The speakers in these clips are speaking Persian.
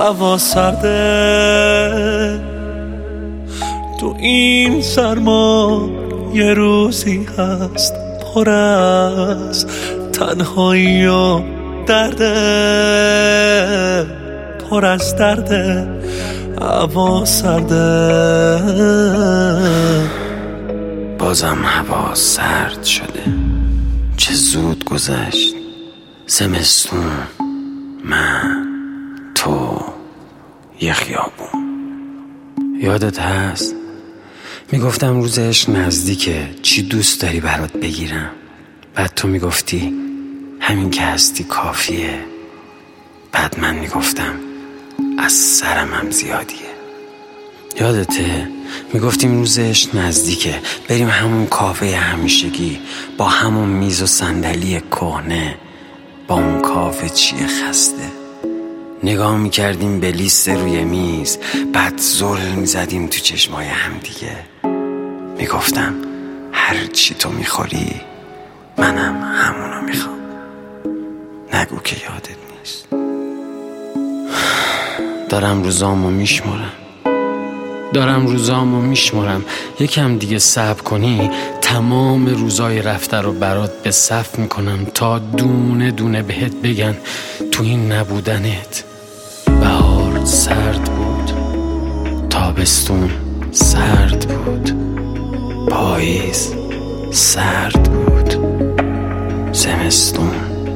هوا سرده، تو این سرما یه روزی هست پر از تنهایی و درده، پر از درده. هوا سرده، بازم هوا سرد شده. چه زود گذشت زمستون، من، تو، یه خیابون. یادت هست میگفتم روز عشق نزدیکه، چی دوست داری برات بگیرم؟ بعد تو میگفتی همین که هستی کافیه. بعد من میگفتم از سرم هم زیادیه. یادته میگفتیم روز عشق نزدیکه، بریم همون کافه همیشگی با همون میز و صندلی کهنه، با اون کافه چیه خسته. نگاه میکردیم به لیست روی میز، بعد زل میزدیم تو چشمای هم دیگه. میگفتم هر چی تو میخوری منم همونو میخوام. نگو که یادت نیست. دارم روزامو میشمرم. یکم دیگه صبر کنی تمام روزای رفته رو برات به صف میکنم تا دونه دونه بهت بگن تو این نبودنت. بهار سرد بود، تابستون سرد بود، پاییز سرد بود، زمستون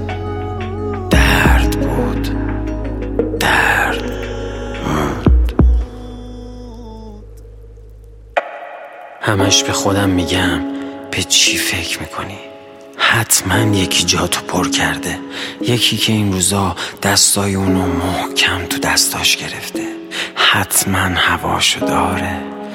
درد بود، درد موند. همش به خودم میگم به چی فکر میکنی؟ حتما یکی جاتو پر کرده، یکی که این روزا دستای اونو محکم تو دستاش گرفته، حتما هواشو داره،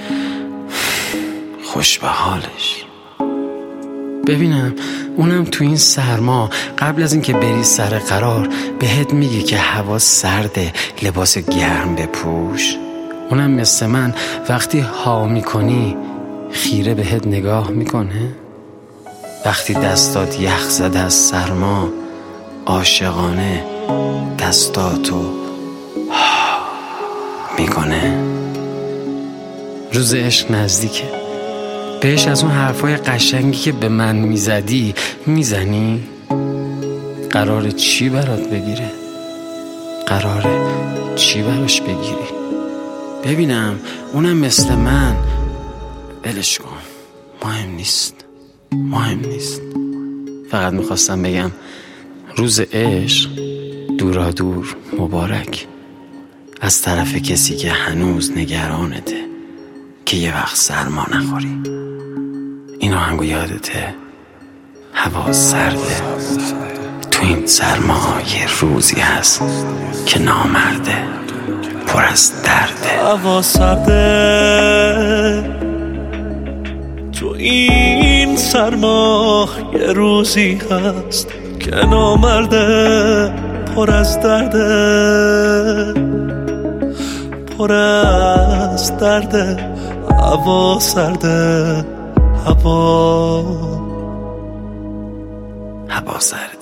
خوش به حالش. ببینم اونم تو این سرما قبل از اینکه بری سر قرار بهت میگه که هوا سرده، لباس گرم بپوش. اونم مثل من وقتی ها میکنی خیره بهت نگاه میکنه. وقتی دستات یخ زده از سرما عاشقانه دستاتو میکنه. روز عشق نزدیکه، بهش از اون حرفای قشنگی که به من میزدی میزنی؟ قراره چی برات بگیره؟ قراره چی براش بگیری؟ ببینم اونم مثل من. ولش کن، مهم نیست. فقط میخواستم بگم روز عشق دورادور مبارک، از طرف کسی که هنوز نگرانته که یه وقت سرما نخوری. این آهنگو یادته؟ هوا سرده، تو این سرما یه روزی هست که نامرده، پر از درده. هوا سرده، تو این سرما یه روزی هست که نامرده، پر از درده، پر از درده. هوا سرده، هوا سرده.